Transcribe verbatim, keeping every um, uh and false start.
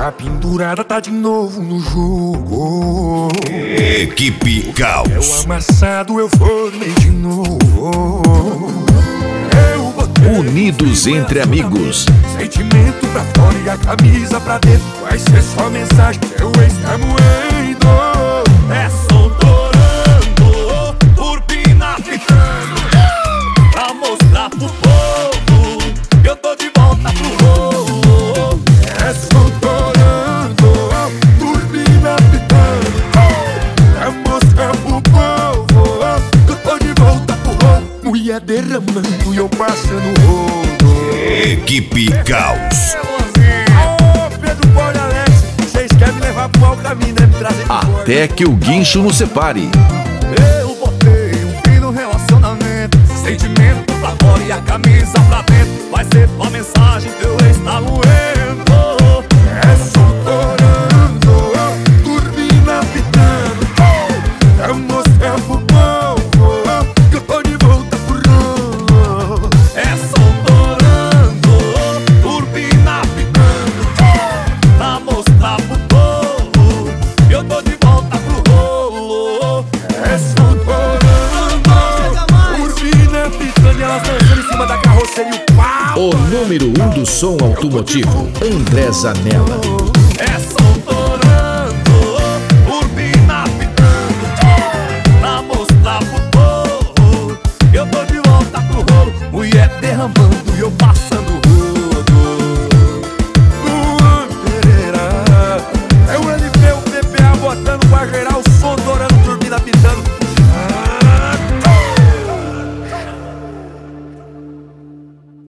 Tá pendurada, tá de novo no jogo. Equipe Caos. É o amassado, eu formei de novo. Eu botei Unidos entre amigos. sentimento pra fora e a camisa pra dentro. Vai ser só mensagem, teu ex tá moendo. É soltorando, turbina pitando, pra mostrar pro povo que eu tô de volta pro rolo. É soltorando, turbina pitando, pra mostrar pro povo que eu tô de volta pro rolo. Mulher derramando e eu passando rolo. Equipe Caos. Ô Pedro, Paulo e Alex, vocês querem me levar pro mau caminho, né? Me trazer de volta. Até que o guincho nos separe. Eu botei um fim no relacionamento, sentimento pra fora e a camisa pra dentro. Vai ser tua mensagem, teu ex tá moendo. É soltorando, turbina pitando, pra mostrar pro povo que eu tô de volta pro rolo. É soltorando, turbina pitando, pra mostrar pro povo que eu tô de volta pro rolo. É soltorando, turbina pitando e elas dançando em cima da carroceria e o pau. O número um do som automotivo, André Zanella. É